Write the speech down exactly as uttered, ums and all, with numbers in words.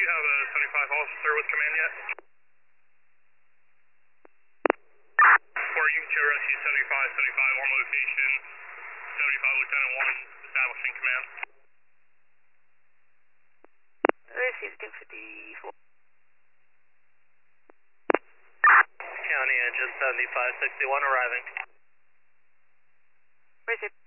you have a seventy-five officer with command yet? For U T Rescue seventy-five, seventy-five on location, seventy-five Lieutenant one, establishing command. Received two fifty-four. County engine seventy-five sixty-one arriving. Received.